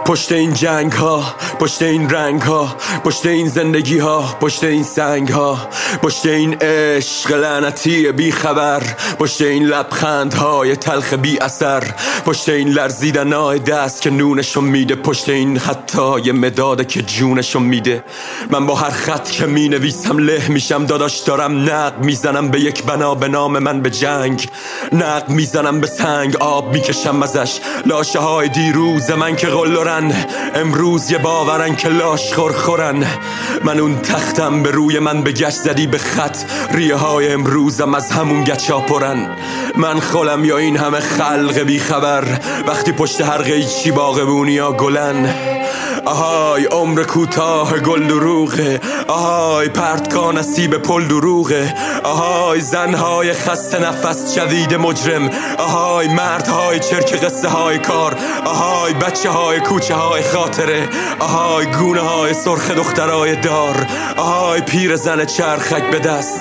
پشت این جنگ ها، پشت این رنگ ها، پشت این زندگی ها، پشت این سنگ ها، پشت این عشق لعنتی بی خبر، پشت این لبخند های تلخ بی اثر، پشت این لرزیدن های دست که نونشو میده، پشت این خطای مداده که جونشو میده. من با هر خط که می نویسم له میشم داداش، دارم نقد میزنم به یک بنا به نام من به جنگ، نقد میزنم به سنگ، آب میکشم ازش لاشه های دیروز من که قلرن، امروز یه باورن که لاش خورخورن. من اون تختم به روی من به گشت زدی به خط، ریه های امروزم از همون گچا پرن. من خالم یا این همه خلق بی خبر، وقتی پشت هر قیچی باغبونی ها گلن. آهای عمر کوتاه گل دروغه، آهای پرتکا نصیب پل دروغه، آهای زنهای خسته نفس شدید مجرم، آهای مردهای چرک قصه های کار، آهای بچه های کوچه های خاطره، آهای گونه های سرخ دخترای دار، آهای پیر زن چرخک به دست.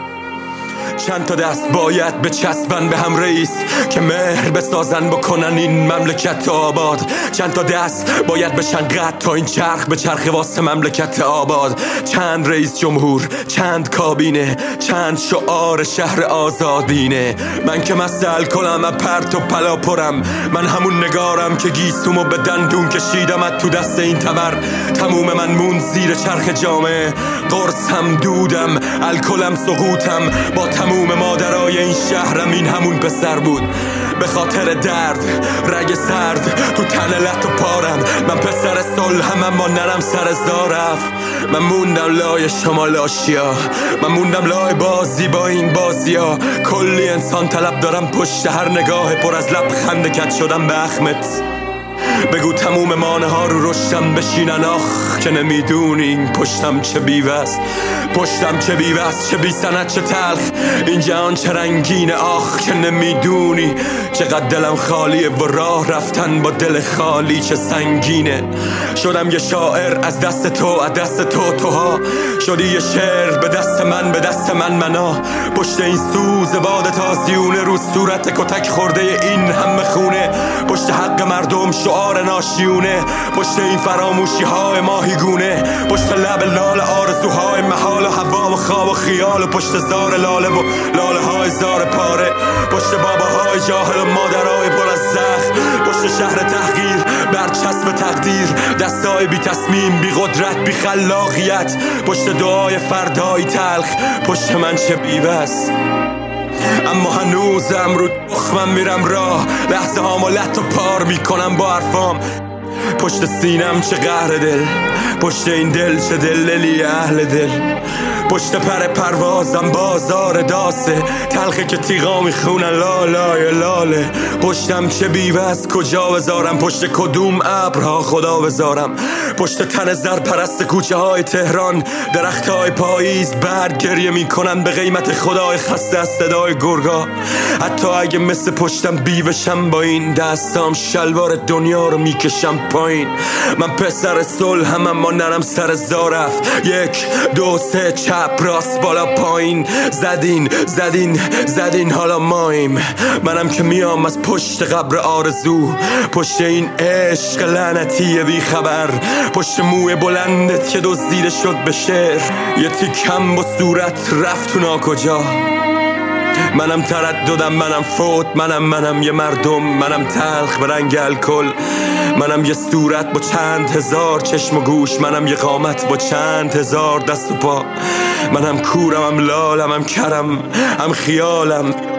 چند تا دست باید به چسبن به هم رئیس که مهر بسازن بکنن این مملکت آباد. چند تا دست باید بشن قد تا این چرخ به چرخ واسه مملکت آباد. چند رئیس جمهور، چند کابینه، چند شعار شهر آزادینه. من که مست الکلم پرت و پلا پرم، من همون نگارم که گیسومو به دندون کشیدم تو دست این تبر. تموم من مون زیر چرخ جامعه، قرصم دودم الکلم سقوطم، با تموم مادرای این شهرم این همون پسر بود. به خاطر درد رگ سرد تو تن لط و پارم، من پسر صلحم اما نرم سر زارف. من موندم لای شما لاشیا، من موندم لای بازی با این بازیا. کلی انسان طلب دارم پشت هر نگاه پر از لبخند کج شدم به اخمت. بگو تموم مانه ها رو رشتم بشینن، آخ که نمیدونین پشتم چه بیوست، پشتم چه بیوست، چه بی سند چه تلخ این جهان چه رنگینه، آخ که نمیدونی چقدر دلم خالیه و راه رفتن با دل خالی چه سنگینه. شدم یه شاعر از دست تو، از دست تو توها شدی یه شعر به دست من، به دست من منا. پشت این سوز باد تازیونه رو صورت کتک خورده این همه خونه، پشت حق مردم شعار ناشیونه، پشت این فراموشی های ماهیگونه، پشت لب لال آرزوهای محال و هوا و خواب و خیال، و پشت زار لاله و لاله های زار پاره، پشت باباهای جاهل و مادرهای پر از زخم، پشت شهر تحقیر برچسب تقدیر، دستای بی تصمیم بی قدرت بی خلاقیت، پشت دعای فردای تلخ، پشت من چه بی‌بس. اما هنوزم رو تخمم میرم راه، لحظه هامو لط و پار میکنم با حرفام. پشت سینم چه قهر دل، پشت این دل چه دللی اهل دل، پشت پر پروازم بازار داسه، تلخه که تیغا میخونن لالای لاله. پشتم چه بیوه از کجا بذارم، پشت کدوم ابرها خدا بذارم. پشت تن زر پرست کوچه های تهران، درخت های پاییز برگ گریه میکنن به قیمت خدای خسته از صدای گرگا. حتی اگه مثل پشتم بیوشم با این دستام شلوار دنیا رو میکشم پایین. من پسر صلحم اما نرم سر زارف، 1 2 3 چپ راست بالا پایین، زدین حالا مایم. منم که میام از پشت قبر آرزو، پشت این عشق لعنتی بی خبر، پشت موی بلندت که دزدیده شد به شعر، یه تیکم با صورت رفت تو ناکجا. منم ترددم، منم فوت، منم یه مردم، منم تلخ به رنگ الکل، منم یه صورت با چند هزار چشم و گوش، منم یه قامت با چند هزار دست و پا، منم کورم، هم لالم، هم کرم، هم خیالم.